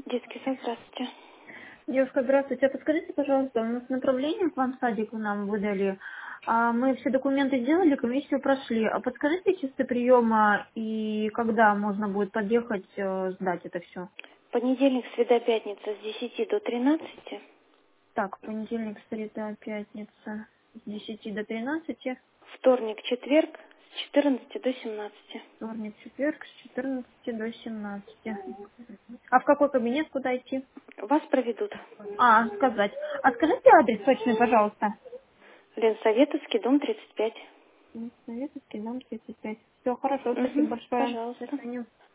Детский сад, здравствуйте. Девушка, здравствуйте. А подскажите, пожалуйста, у нас направление к вам в садик нам выдали. Мы все документы сделали, комиссию прошли. А подскажите часы приема и когда можно будет подъехать, сдать это все? Понедельник, среда, пятница с 10 до 13. Так, понедельник, среда, пятница с 10 до 13. Вторник, четверг с 14 до 17. Вторник, четверг с 14 до 17. А в какой кабинет, куда идти? Вас проведут. Сказать. А скажите адрес точный, пожалуйста. Ленсоветовский, дом 35. Советский, дом 35. Все, хорошо, спасибо Угу, большое. До пожалуйста. свидания.